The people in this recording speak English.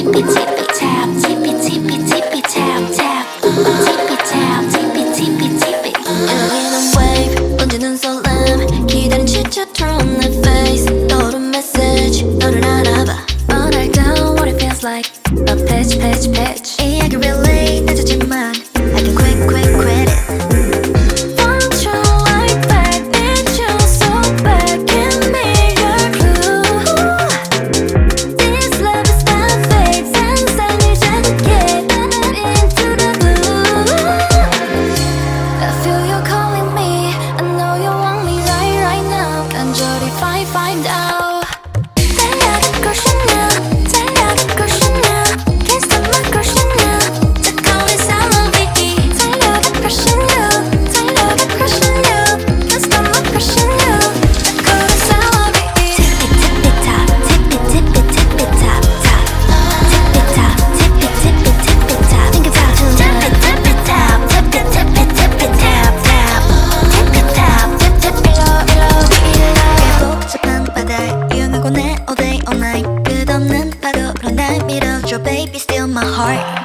tippy tippy tap, tippy tippy tippy tap tap, tippy tap, tippy tippy tippy. 여기는 wave, 번지는 설렘, 기다린 지쳐 turn the face. 떠오른 message, 너를 알아봐. But I know what it feels like. A pitch, pitch, pitch. 이야기 relate, 늦었지만 I can quick, quick, quit it. Want you like that, need you so bad. Give me your clue. This love is not fake. 상상을 자극해, I'm into the blue. I feel you calling me. I know you want me right now. 간절히 find out. 달려갈 것이냐, 달려갈 것이냐. Can't stop my crush이냐. 저 call it salary. 달려갈 것이냐, 달려갈 것이냐. Can't stop my crush이냐. 저 call it salary. Tippy tippy top, tippy tippy tippy top top. Tippy top, tippy tippy tippy top. Think about it. Tippy tippy top, tippy tippy tippy tap tap. Tippy top, tippy 꽤 복잡한 바다에 유용하고 내 all day all night. 끝없는 파도로 날 밀어줘 baby, still my heart.